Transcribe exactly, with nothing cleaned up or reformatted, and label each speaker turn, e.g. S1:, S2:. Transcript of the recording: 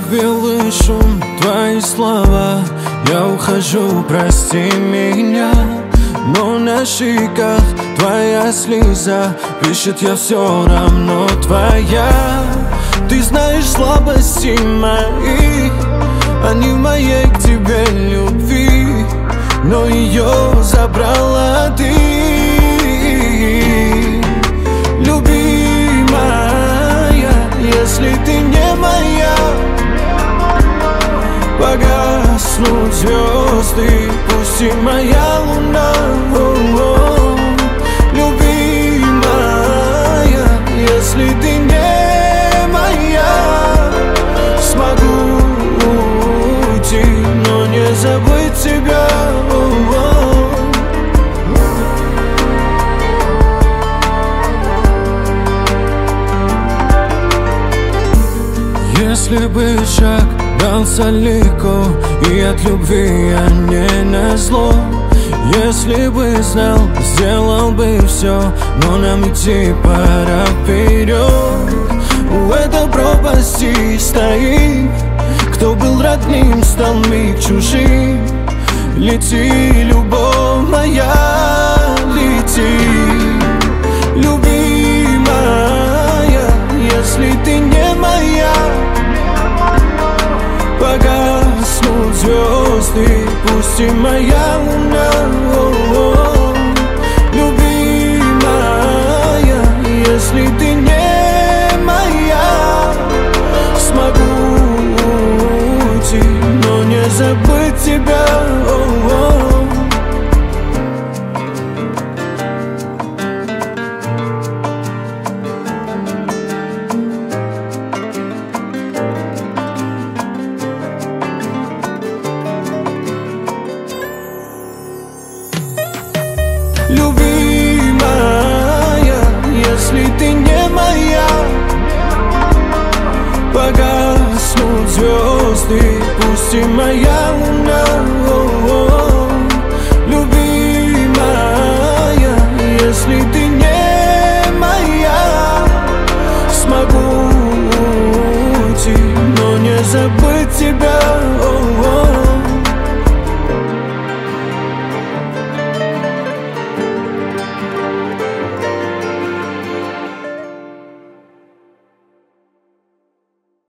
S1: белый шум, твои слова. Я ухожу, прости меня. Но на щеках твоя слеза пишет, я все равно твоя. Ты знаешь слабости мои, они в моей к тебе любви, но ее забрала ты. Любимая, если ты не моя, погаснут звезды, пусть и моя луна. О-о-о. Любимая, если ты не моя, смогу уйти, но не забыть тебя. О-о-о. Если бы шаг дался легко, и от любви я не назло. Если бы знал, сделал бы все, но нам идти пора вперед. У этой пропасти стоит, кто был родным, стал миг чужим. Лети, любовь моя, лети. Любимая, если ты не моя, погаснут звезды, пусть и моя луна. О-о-о. Любимая, если ты не моя, смогу уйти, но не забыть тебя. О-о-о. Любимая, если ты не моя, погаснут звезды, пусть и моя луна. О-о-о. Любимая, если ты не моя, смогу уйти, но не забыть тебя.